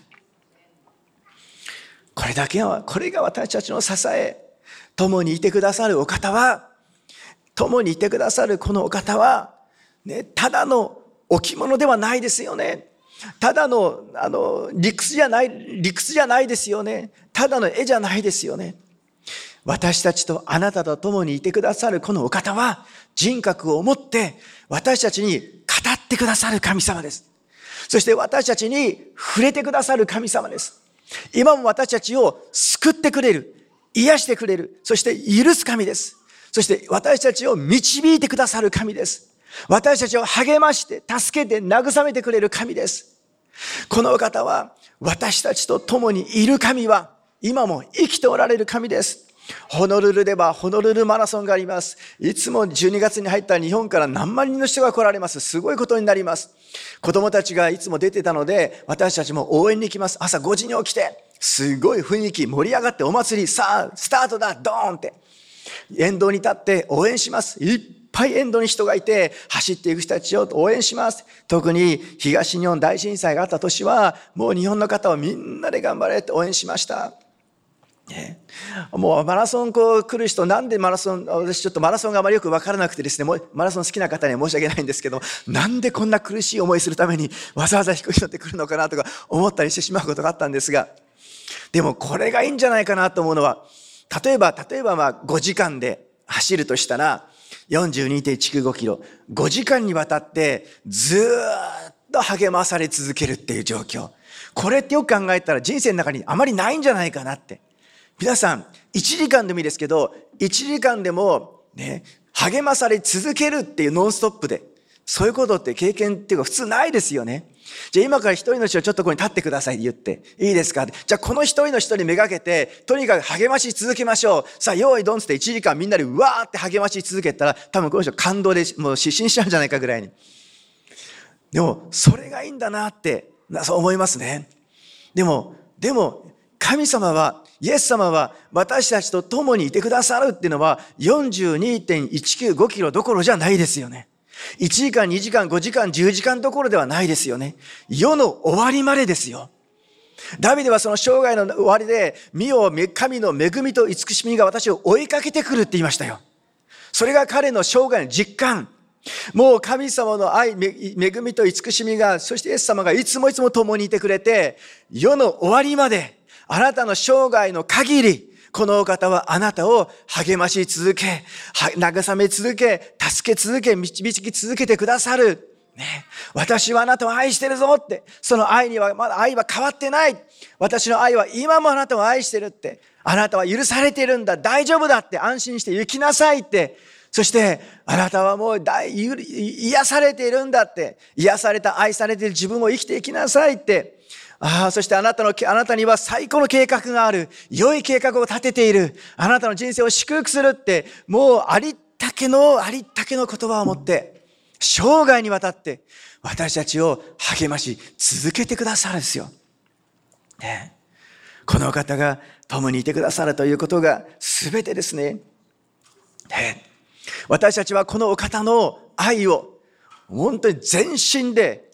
これだけは、これが私たちの支え。共にいてくださるお方は、共にいてくださるこのお方は、ね、ただの置物ではないですよね。ただの、あの、理屈じゃない、理屈じゃないですよね。ただの絵じゃないですよね。私たちとあなたと共にいてくださるこのお方は、人格を持って私たちに語ってくださる神様です。そして私たちに触れてくださる神様です。今も私たちを救ってくれる、癒してくれる、そして許す神です。そして私たちを導いてくださる神です。私たちを励まして、助けて、慰めてくれる神です。このお方は、私たちと共にいる神は、今も生きておられる神です。ホノルルではホノルルマラソンがあります。いつもじゅうにがつに入ったら日本から何万人の人が来られます。すごいことになります。子供たちがいつも出てたので、私たちも応援に行きます。朝ごじに起きて、すごい雰囲気盛り上がってお祭り、さあスタートだ、ドーンって沿道に立って応援します。いっぱい沿道に人がいて、走っていく人たちを応援します。特に東日本大震災があった年は、もう日本の方はみんなで頑張れって応援しました。ね、もうマラソンこう来る人、なんでマラソン、私ちょっとマラソンがあまりよく分からなくてですね、もうマラソン好きな方には申し訳ないんですけど、なんでこんな苦しい思いするためにわざわざ低い人って来るのかなとか思ったりしてしまうことがあったんですが、でもこれがいいんじゃないかなと思うのは、例えば例えばまあごじかんで走るとしたら よんじゅうにてんいちきゅうごキロ、ごじかんにわたってずーっと励まされ続けるっていう状況、これってよく考えたら人生の中にあまりないんじゃないかなって。皆さん、いちじかんでもいいですけど、いちじかんでもね、励まされ続けるっていうノンストップで、そういうことって経験っていうか普通ないですよね。じゃあ今から一人の人をちょっとここに立ってくださいって言って、いいですか？じゃあこの一人の人にめがけて、とにかく励まし続けましょう。さあ、用意ドンつっていちじかんみんなでうわーって励まし続けたら、多分この人感動でもう失神しちゃうんじゃないかぐらいに。でも、それがいいんだなって、そう思いますね。でも、でも、神様は、イエス様は私たちと共にいてくださるっていうのは よんじゅうにてんいちきゅうごキロどころじゃないですよね。いちじかん、にじかん、ごじかん、じゅうじかんどころではないですよね。世の終わりまでですよ。ダビデはその生涯の終わりで、見よ神の恵みと慈しみが私を追いかけてくるって言いましたよ。それが彼の生涯の実感。もう神様の愛、恵みと慈しみが、そしてイエス様がいつもいつも共にいてくれて、世の終わりまで、あなたの生涯の限り、このお方はあなたを励まし続け、慰め続け、助け続け、導き続けてくださる。ね、私はあなたを愛してるぞって、その愛にはまだ愛は変わってない。私の愛は今もあなたを愛してるって、あなたは許されているんだ、大丈夫だって安心して行きなさいって。そしてあなたはもう癒されているんだって、癒された愛されている自分を生きていきなさいって。ああ、そしてあなたの、あなたには最高の計画がある。良い計画を立てている。あなたの人生を祝福するって、もうありったけの、ありったけの言葉を持って、生涯にわたって私たちを励まし続けてくださるんですよ。ね、この方が共にいてくださるということが全てですね。ね、私たちはこのお方の愛を本当に全身で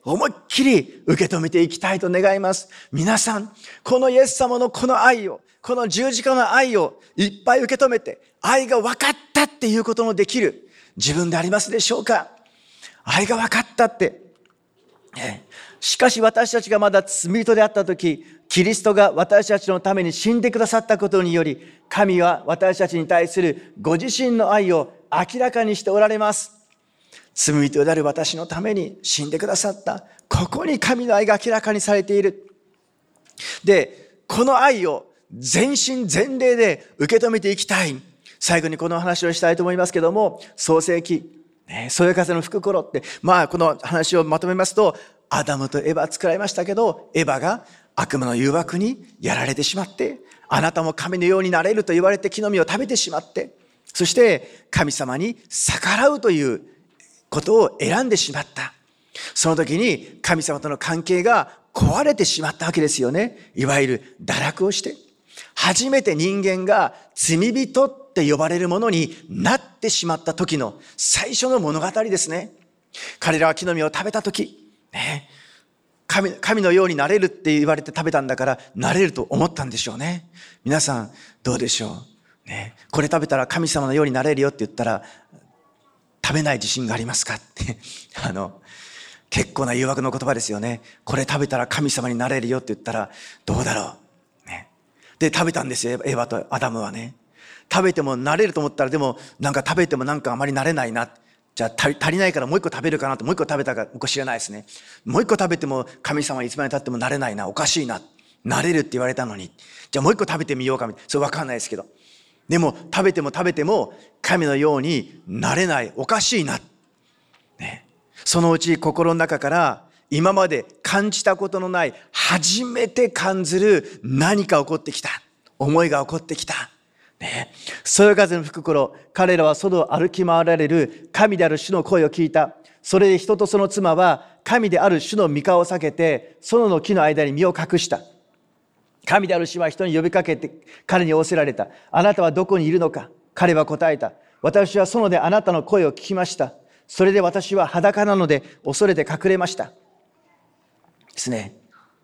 思いっきり受け止めていきたいと願います。皆さん、このイエス様のこの愛を、この十字架の愛をいっぱい受け止めて、愛が分かったっていうことのできる自分でありますでしょうか。愛が分かったって。しかし私たちがまだ罪人であったとき、キリストが私たちのために死んでくださったことにより、神は私たちに対するご自身の愛を明らかにしておられます。罪人である私のために死んでくださった。ここに神の愛が明らかにされている。で、この愛を全身全霊で受け止めていきたい。最後にこの話をしたいと思いますけども、創世記、ね、そよ風の吹く頃って、まあこの話をまとめますと、アダムとエバ作られましたけど、エバが悪魔の誘惑にやられてしまって、あなたも神のようになれると言われて木の実を食べてしまって、そして神様に逆らうということを選んでしまった。その時に神様との関係が壊れてしまったわけですよね。いわゆる堕落をして、初めて人間が罪人って呼ばれるものになってしまった時の最初の物語ですね。彼らは木の実を食べた時、ね、神、神のようになれるって言われて食べたんだからなれると思ったんでしょうね。皆さんどうでしょう、ね、これ食べたら神様のようになれるよって言ったら食べない自信がありますかってあの結構な誘惑の言葉ですよね。これ食べたら神様になれるよって言ったらどうだろう、ね、で食べたんですよ、エヴァとアダムはね。食べてもなれると思ったら、でもなんか食べてもなんかあまりなれないな、じゃあ足りないからもう一個食べるかなと、もう一個食べたかもしれないですね。もう一個食べても神様いつまで経ってもなれないな、おかしいな、なれるって言われたのに、じゃあもう一個食べてみようかみたいな、それ分かんないですけど、でも食べても食べても神のようになれない、おかしいな、ね、そのうち心の中から今まで感じたことのない初めて感じる何か起こってきた、思いが起こってきた、ね、そよ風の吹く頃、彼らは外を歩き回られる神である主の声を聞いた。それで人とその妻は神である主の御顔を避けて園の木の間に身を隠した。神である主は人に呼びかけて彼に仰せられた。あなたはどこにいるのか。彼は答えた。私は園であなたの声を聞きました。それで私は裸なので恐れて隠れました。ですね。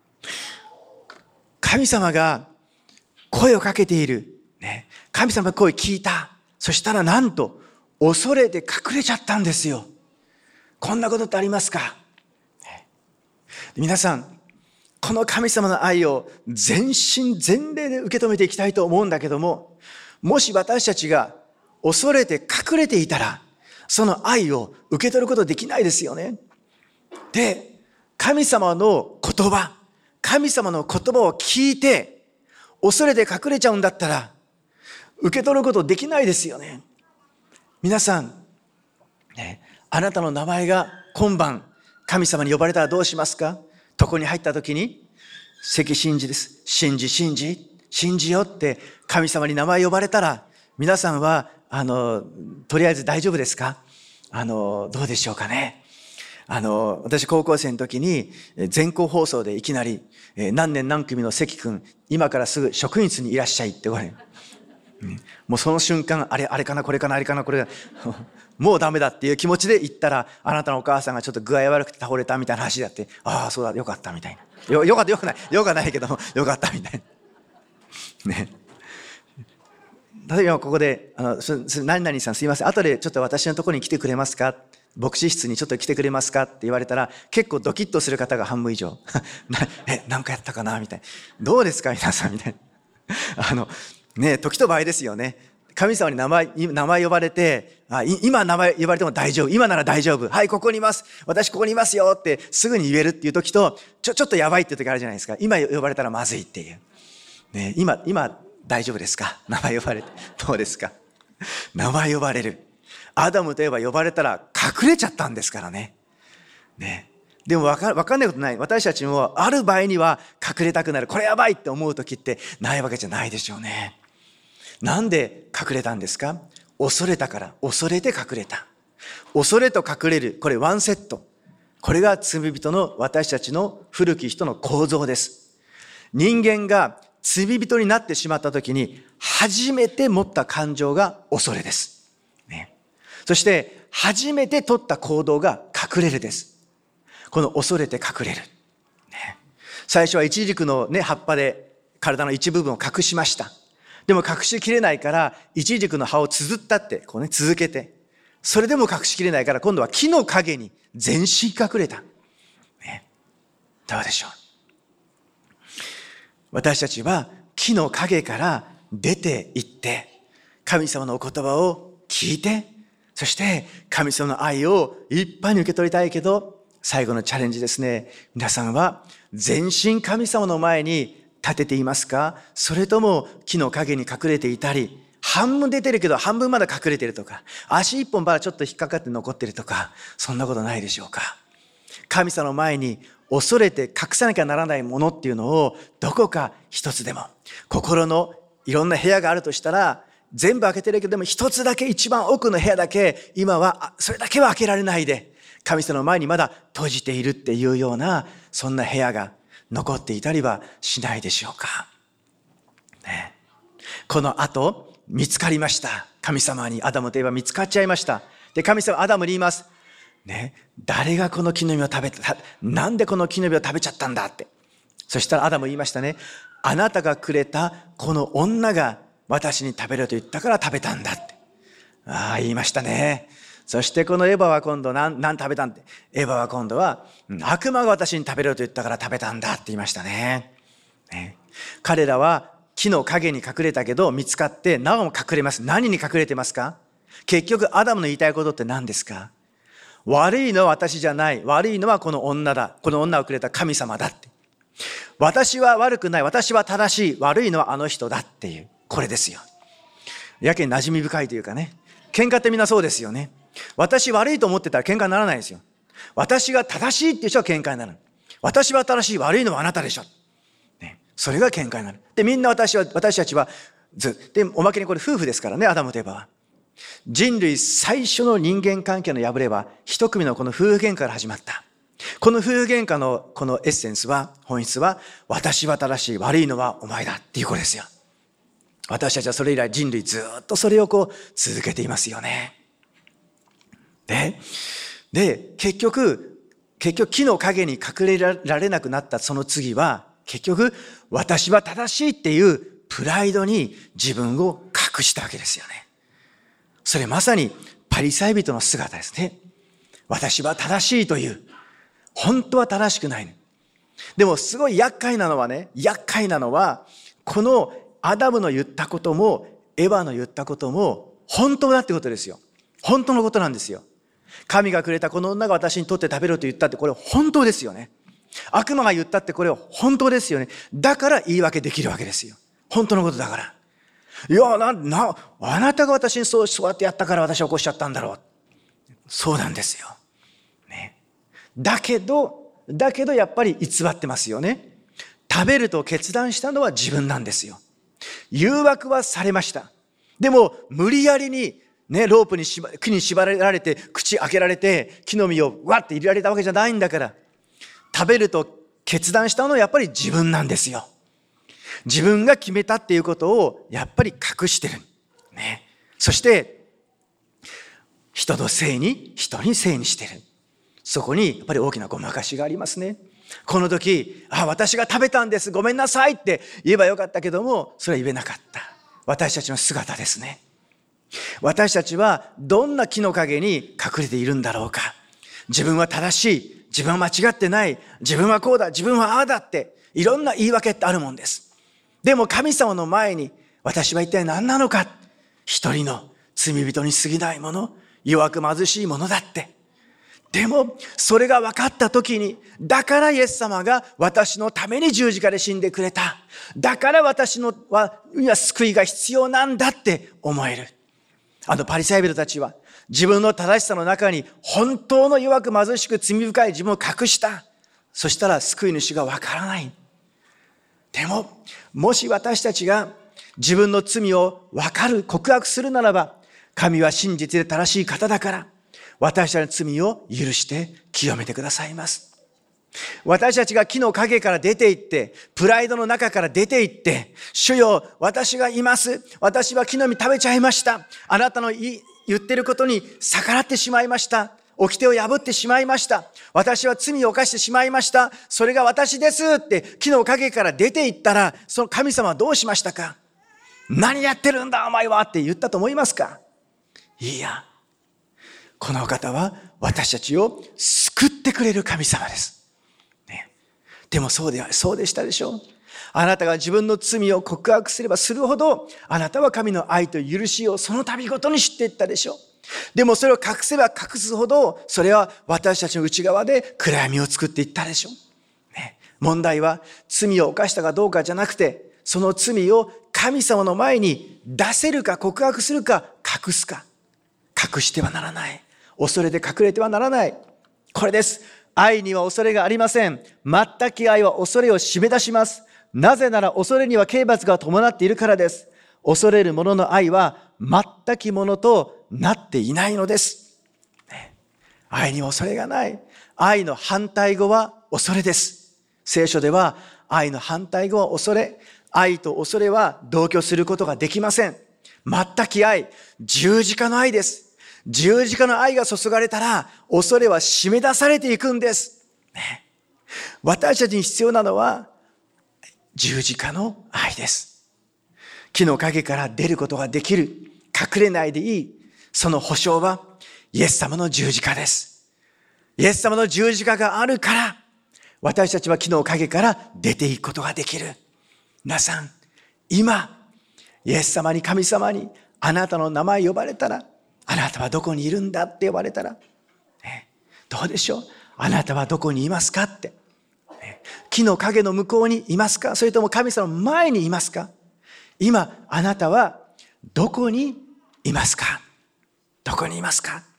神様が声をかけている。ね、神様の声を聞いた。そしたらなんと恐れて隠れちゃったんですよ。こんなことってありますか、ね、皆さん、この神様の愛を全身全霊で受け止めていきたいと思うんだけども、もし私たちが恐れて隠れていたら、その愛を受け取ることできないですよね。で、神様の言葉、神様の言葉を聞いて恐れて隠れちゃうんだったら受け取ることできないですよね。皆さん、ね、あなたの名前が今晩神様に呼ばれたらどうしますか。床に入った時に、関信じです。信じ信じ信じよって神様に名前呼ばれたら、皆さんはあのとりあえず大丈夫ですか。あのどうでしょうかね。あの私高校生の時に全校放送でいきなり何年何組の関君、今からすぐ職員室にいらっしゃいって言われる。もうその瞬間、あれあれかなこれかなあれかなこれかなもうダメだっていう気持ちで行ったら、あなたのお母さんがちょっと具合悪くて倒れたみたいな話だって、ああそうだよかったみたいな、よよかったよくないよかないけどもよかったみたいなね。例えばここであの何々さんすいません、後でちょっと私のところに来てくれますか、牧師室にちょっと来てくれますかって言われたら、結構ドキッとする方が半分以上え何かやったかなみたいな、どうですか皆さんみたいなあのね、時と場合ですよね。神様に名前、名前呼ばれて、あ、今名前呼ばれても大丈夫。今なら大丈夫。はい、ここにいます。私ここにいますよってすぐに言えるっていう時と、ちょ、ちょっとやばいっていう時あるじゃないですか。今呼ばれたらまずいっていう。ね、今、今大丈夫ですか。名前呼ばれて。どうですか。名前呼ばれる。アダムといえば呼ばれたら隠れちゃったんですからね。ね。でも分か、分かんないことない。私たちもある場合には隠れたくなる。これやばいって思う時ってないわけじゃないでしょうね。なんで隠れたんですか。恐れたから。恐れて隠れた。恐れと隠れる。これワンセット。これが罪人の私たちの古き人の構造です。人間が罪人になってしまった時に初めて持った感情が恐れです。ね、そして初めて取った行動が隠れるです。 この恐れて隠れる。ね、最初はイチジクのね、葉っぱで体の一部分を隠しました。でも隠しきれないから、イチジクの葉を綴ったって、こうね、続けて。それでも隠しきれないから、今度は木の陰に全身隠れた。ね、どうでしょう。私たちは木の陰から出て行って、神様のお言葉を聞いて、そして神様の愛をいっぱいに受け取りたいけど、最後のチャレンジですね。皆さんは全身神様の前に立てていますか？それとも木の陰に隠れていたり、半分出てるけど半分まだ隠れてるとか、足一本まだちょっと引っかかって残ってるとか、そんなことないでしょうか？神様の前に恐れて隠さなきゃならないものっていうのを、どこか一つでも、心のいろんな部屋があるとしたら、全部開けてるけど、でも一つだけ、一番奥の部屋だけ、今はそれだけは開けられないで、神様の前にまだ閉じているっていうような、そんな部屋が残っていたりはしないでしょうか。ね、この後見つかりました。神様にアダムとエバ見つかっちゃいました。で、神様アダムに言います。ね、誰がこの木の実を食べた、なんでこの木の実を食べちゃったんだって。そしたらアダム言いましたね。あなたがくれたこの女が私に食べろと言ったから食べたんだって。ああ、言いましたね。そしてこのエヴァは今度何、何食べたんって。エヴァは今度は、悪魔が私に食べろと言ったから食べたんだって言いましたね。ね、彼らは木の陰に隠れたけど見つかってなおも隠れます。何に隠れてますか？結局アダムの言いたいことって何ですか？悪いのは私じゃない。悪いのはこの女だ。この女をくれた神様だって。私は悪くない。私は正しい。悪いのはあの人だっていう。これですよ。やけに馴染み深いというかね。喧嘩ってみんなそうですよね。私悪いと思ってたら喧嘩にならないですよ。私が正しいっていう人は喧嘩になる。私は正しい。悪いのはあなたでしょ。ね、それが喧嘩になる。で、みんな私は、私たちはず、で、おまけにこれ夫婦ですからね、アダムとエバは。人類最初の人間関係の破れは一組のこの夫婦喧嘩から始まった。この夫婦喧嘩のこのエッセンスは、本質は、私は正しい、悪いのはお前だっていうことですよ。私たちはそれ以来人類ずっとそれをこう続けていますよね。で、で、結局、結局木の陰に隠れられなくなったその次は、結局、私は正しいっていうプライドに自分を隠したわけですよね。それまさにパリサイ人の姿ですね。私は正しいという。本当は正しくない。でもすごい厄介なのはね、厄介なのは、このアダムの言ったことも、エヴァの言ったことも、本当だってことですよ。本当のことなんですよ。神がくれたこの女が私にとって食べろと言ったって、これ本当ですよね。悪魔が言ったってこれは本当ですよね。だから言い訳できるわけですよ。本当のことだから。いや、な、な、あなたが私にそう、そうやってやったから私は起こしちゃったんだろう。そうなんですよ。ね。だけど、だけどやっぱり偽ってますよね。食べると決断したのは自分なんですよ。誘惑はされました。でも、無理やりに、ね、ロープに縛、木に縛られて、口開けられて、木の実をわって入れられたわけじゃないんだから。食べると決断したのはやっぱり自分なんですよ。自分が決めたっていうことをやっぱり隠してる。ね。そして、人のせいに、人にせいにしてる。そこにやっぱり大きなごまかしがありますね。この時、あ、私が食べたんです。ごめんなさいって言えばよかったけども、それは言えなかった。私たちの姿ですね。私たちはどんな木の陰に隠れているんだろうか。自分は正しい。自分は間違ってない。自分はこうだ。自分はああだって。いろんな言い訳ってあるもんです。でも神様の前に私は一体何なのか。一人の罪人に過ぎないもの。弱く貧しいものだって。でもそれが分かった時に、だからイエス様が私のために十字架で死んでくれた。だから私のは救いが必要なんだって思える。あのパリサイ人たちは自分の正しさの中に本当の弱く貧しく罪深い自分を隠した。そしたら救い主がわからない。でも、もし私たちが自分の罪をわかる、告白するならば、神は真実で正しい方だから、私たちの罪を許して清めてくださいます。私たちが木の陰から出て行って、プライドの中から出て行って、主よ、私がいます。私は木の実食べちゃいました。あなたの言ってることに逆らってしまいました。 掟を破ってしまいました。私は罪を犯してしまいました。それが私ですって木の陰から出て行ったら、その神様はどうしましたか？何やってるんだお前はって言ったと思いますか？いや、この方は私たちを救ってくれる神様です。ね、でもそうでは、そうでしたでしょう。あなたが自分の罪を告白すればするほど、あなたは神の愛と許しをその度ごとに知っていったでしょう。でもそれを隠せば隠すほど、それは私たちの内側で暗闇を作っていったでしょう。ね、問題は罪を犯したかどうかじゃなくて、その罪を神様の前に出せるか告白するか隠すか。隠してはならない。恐れて隠れてはならない。これです。愛には恐れがありません。全く愛は恐れを締め出します。なぜなら恐れには刑罰が伴っているからです。恐れる者の愛は全くものとなっていないのです。ね、愛には恐れがない。愛の反対語は恐れです。聖書では愛の反対語は恐れ。愛と恐れは同居することができません。全く愛、十字架の愛です。十字架の愛が注がれたら、恐れは締め出されていくんです。ね、私たちに必要なのは、十字架の愛です。木の陰から出ることができる。隠れないでいい。その保証は、イエス様の十字架です。イエス様の十字架があるから、私たちは木の陰から出ていくことができる。皆さん、今、イエス様に神様にあなたの名前呼ばれたら、あなたはどこにいるんだって呼ばれたら、ね、どうでしょう？あなたはどこにいますかって。ね、木の陰の向こうにいますか？それとも神様の前にいますか？今、あなたはどこにいますか？どこにいますか？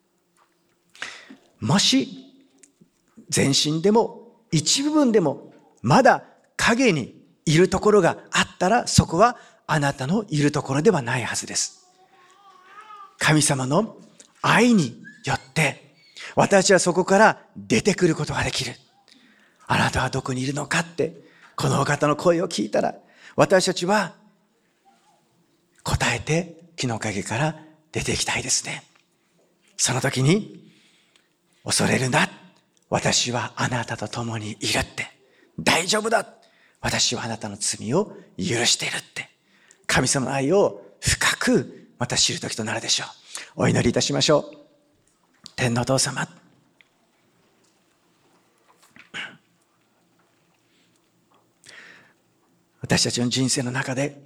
もし、全身でも一部分でもまだ影にいるところがあったら、そこはあなたのいるところではないはずです。神様の愛によって私はそこから出てくることができる。あなたはどこにいるのかって、このお方の声を聞いたら、私たちは答えて木の陰から出ていきたいですね。その時に、恐れるな、私はあなたと共にいるって、大丈夫だ、私はあなたの罪を許しているって、神様の愛を深くまた知る時となるでしょう。お祈りいたしましょう。天のお父様、私たちの人生の中で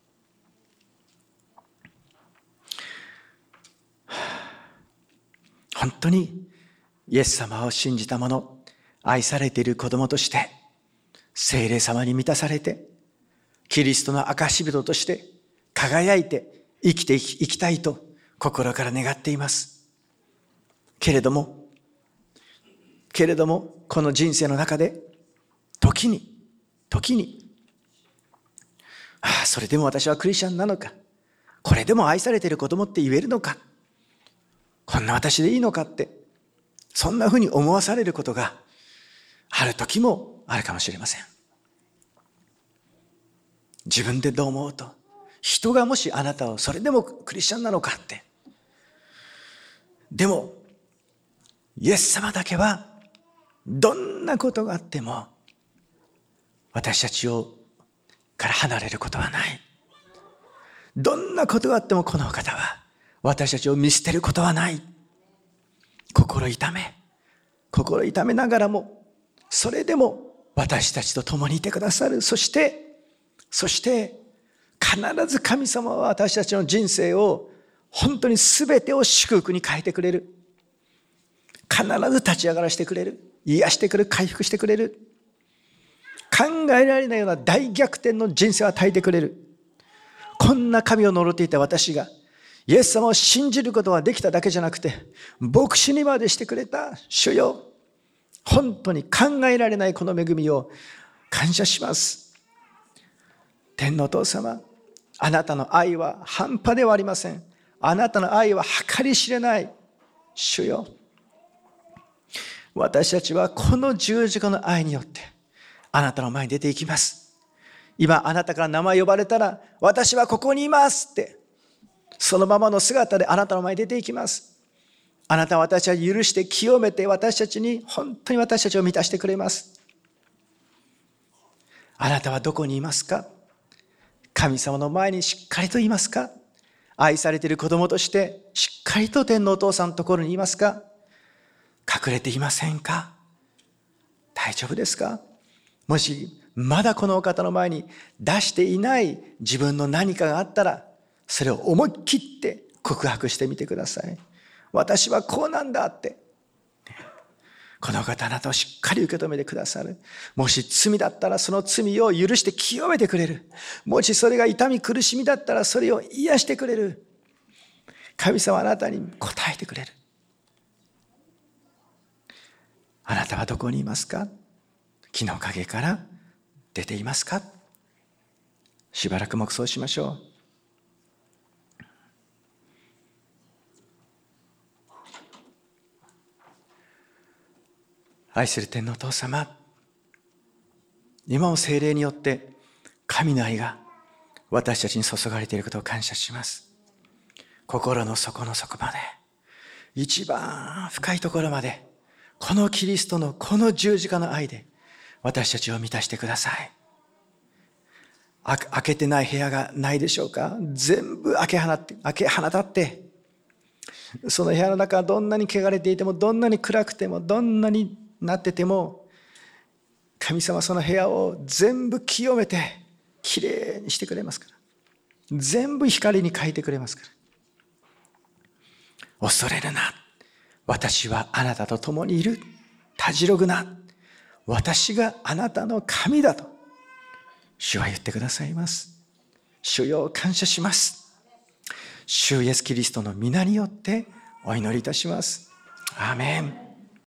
本当にイエス様を信じた者、愛されている子供として聖霊様に満たされて、キリストの証人として輝いて生きていきたいと心から願っています。けれども、けれども、この人生の中で、時に、時に、ああ、それでも私はクリスチャンなのか、これでも愛されている子供って言えるのか、こんな私でいいのかって、そんなふうに思わされることがある時もあるかもしれません。自分でどう思うと、人がもしあなたをそれでもクリスチャンなのかって。でも、イエス様だけはどんなことがあっても私たちをから離れることはない。どんなことがあってもこの方は私たちを見捨てることはない。心痛め、心痛めながらも、それでも私たちと共にいてくださる。そして、そして必ず神様は私たちの人生を本当に全てを祝福に変えてくれる。必ず立ち上がらせてくれる。癒してくれる。回復してくれる。考えられないような大逆転の人生を与えてくれる。こんな神を呪っていた私がイエス様を信じることができただけじゃなくて、牧師にまでしてくれた主よ、本当に考えられないこの恵みを感謝します。天のお父様、あなたの愛は半端ではありません。あなたの愛は計り知れない。主よ、私たちはこの十字架の愛によってあなたの前に出ていきます。今あなたから名前呼ばれたら、私はここにいますって、そのままの姿であなたの前に出ていきます。 あなたは私たちを許して清めて、私たちに本当に私たちを満たしてくれます。あなたはどこにいますか？神様の前にしっかりといますか？愛されている子供としてしっかりと天のお父さんのところにいますか？隠れていませんか？大丈夫ですか？もしまだこのお方の前に出していない自分の何かがあったら、それを思い切って告白してみてください。私はこうなんだって。この方あなたをしっかり受け止めてくださる。もし罪だったらその罪を許して清めてくれる。もしそれが痛み苦しみだったらそれを癒してくれる。神様あなたに答えてくれる。あなたはどこにいますか？木の陰から出ていますか？しばらく黙想しましょう。愛する天のお父様、今も聖霊によって神の愛が私たちに注がれていることを感謝します。心の底の底まで、一番深いところまで、このキリストのこの十字架の愛で私たちを満たしてください。あ開けてない部屋がないでしょうか？全部開け放って、開け放って、その部屋の中はどんなに汚れていても、どんなに暗くても、どんなになってても、神様その部屋を全部清めてきれいにしてくれますから。全部光に変えてくれますから。恐れるな。私はあなたと共にいる。たじろぐな。私があなたの神だと主は言ってくださいます。主よ、感謝します。主イエスキリストの皆によってお祈りいたします。アーメン。